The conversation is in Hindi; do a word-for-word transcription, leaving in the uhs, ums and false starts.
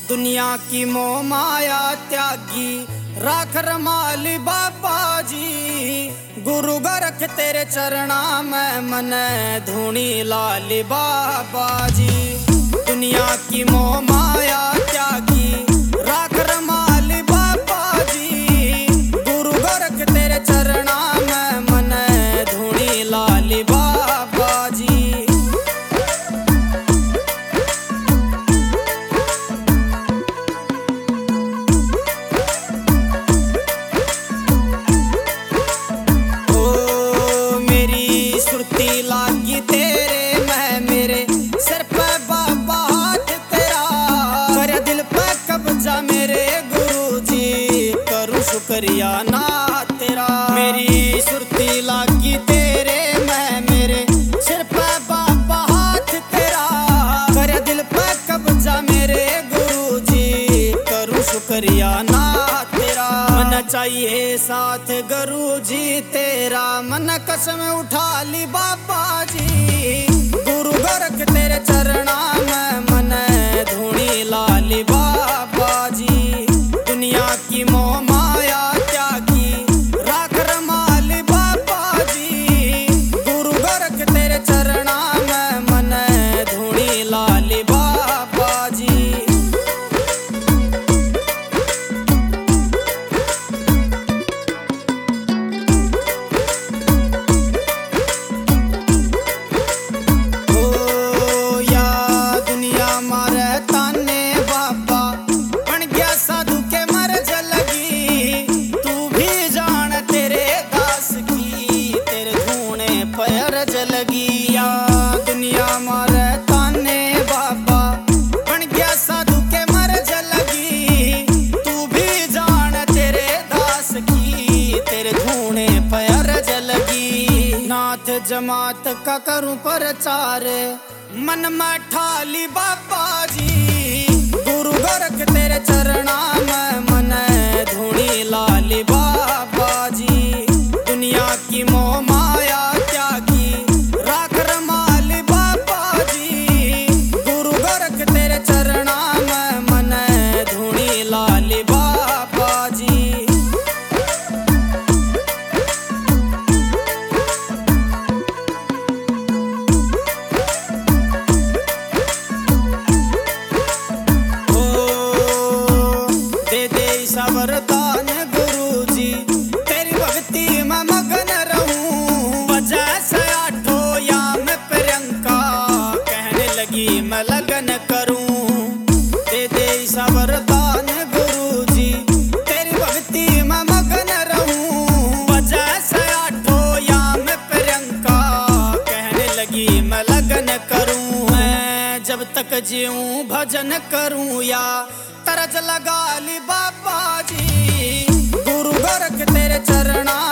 दुनिया की मोह माया त्यागी राख रमाली बाबा जी। गुरु गोरख तेरे चरणा में मन धूनी लाली बाबा जी। दुनिया की मोह माया त्यागी राख रमाली बाबा जी। गुरु गोरख तेरे चरणा में मन धूनी लाली बाबा जी। लागी तेरे मैं मेरे सिर पे बाबा हाथ तेरा कर दिल पे कब्जा मेरे गुरु जी। करूं शुक्रिया ना तेरा। मेरी सुरती लागी तेरे मैं मेरे सिर पे बाबा हाथ तेरा कर दिल पे कब्जा मेरे गुरु जी। करूं शुक्रिया ना तेरा। मन चाहिए साथ गुरु जी तेरा मन कसम उठा ली बाबा जी। गुरु गोरख तेरे चरणा में मन धूनी लाली बाबा जी। दुनिया की मोह माया त्यागी राख रमाली बाबा जी। गुरु गोरख तेरे चरणा में मन धूनी लाली बाबा जी। लगी या दुनिया मारे ताने बाबा बन गया साधु के मर्ज लगी। तू भी जान तेरे दास की तेरे धूने पैरज लगी। नाथ जमात का करूं प्रचार मन में ठाली बाबा जी। गुरु गोरख तेरे चरणा में मन धूनी लाली बाबा जी। दुनिया की मोह माया त्यागी राख रमाली बाबा जी। गुरु गोरख तेरे चरणा में मन धूनी लाली बाबा जी। ओ दे दे सा वरदान गुरु जी तेरी भक्ति में मगन रहूं। बजा से आठो या मैं प्रियंका कहने लगी मैं लगन करूं। दे दे सा वरदान गुरु जी तेरी भक्ति में मगन रहूं। बजा से आठो या मैं प्रियंका कहने लगी मैं लगन करूं। मैं जब तक जीऊं भजन करूं या तरज लगा ली बाबा जी। गुरु गोरख तेरे चरणा